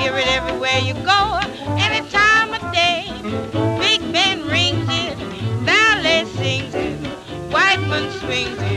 hear it everywhere you go, any time of day. Big band rings it, ballet sings it, white man swings it.